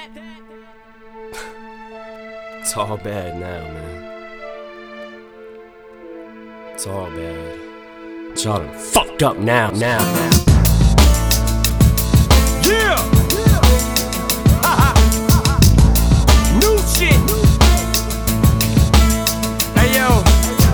It's all bad now, man. It's all bad. Y'all done fucked up now. Yeah! New shit! Hey yo,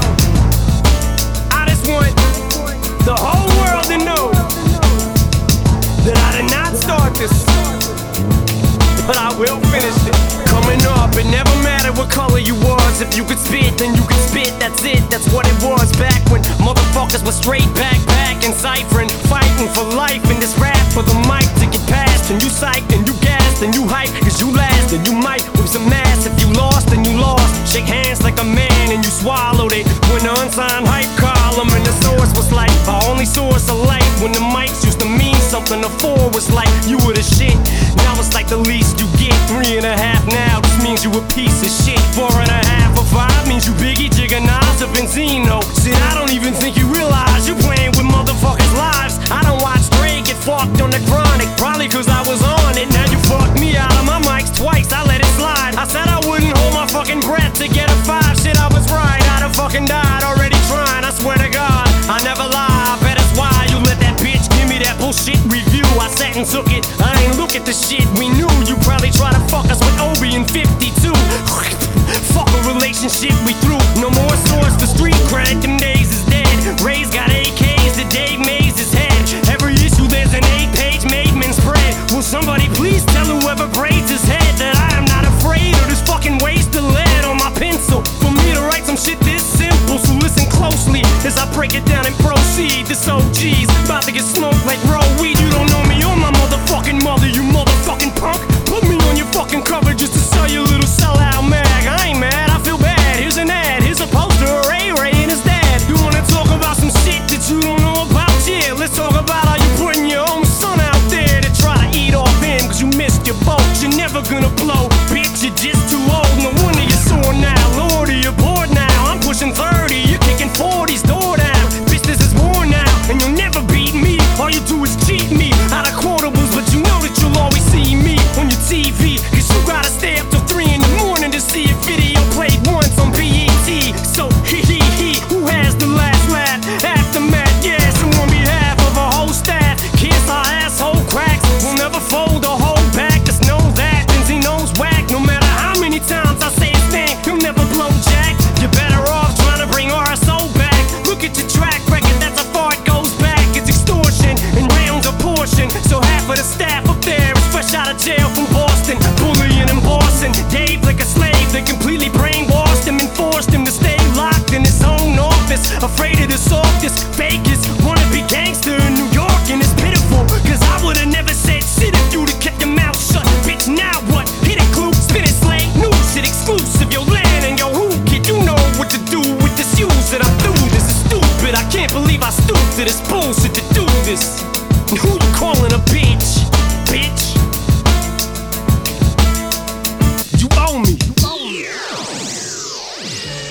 I just want the whole world to know that I did not start this, but I will finish it. Coming up, it never mattered what color you was. If you could spit, then you could spit, that's it, that's what it was. Back when motherfuckers were straight backpacking, ciphering, fighting for life in this rap for the mic to get past. And you psyched, and you gassed, and you hyped, cause you last, and you might whip some ass. If you lost, then you lost. Shake hands like a man, and you swallowed it. When the unsigned hype column and the source was like our only source of light. When the mics used to mean something, the four was like you were the shit. Now it's like the least you get. 3.5 now, this means you a piece of shit. 4.5 or 5 means you Biggie, Jigga, Nas, or Benzino. Shit, I don't even think you realize you're playing with motherfuckers' lives. I don't watch Dre get fucked on the chronic, probably cause I was on it. Now you fucked me out of my mics twice, I let it slide. I said I wouldn't hold my fucking breath to get a 5. Shit, I was right, I'd have fucking died already trying. I swear to God, I never lie. I bet it's why you let that bitch give me that bullshit review. I sat and took it, I ain't look at the shit we knew. You probably try to fuck us with Obi in 52. Fuck a relationship we threw. No more source for street credit, them days is dead. Ray's got AKs that Dave Mays his head. Every issue there's an 8-page made men spread. Will somebody please tell whoever braids his head that I am not afraid of this fucking waste of lead on my pencil. For me to write some shit this simple, so listen closely as I break it down and proceed. This OG's about to get smoked like raw weed. You don't know me or my motherfucking mother, you motherfucking punk. Put me on your fucking cover just to sell your little sellout mag. I ain't mad, I feel bad. Here's an ad, here's a poster of Ray and his dad. You wanna talk about some shit that you don't know about? Yeah, let's talk about how you putting your own son out there to try to eat off him, cause you missed your boat. You're never gonna blow, bitch.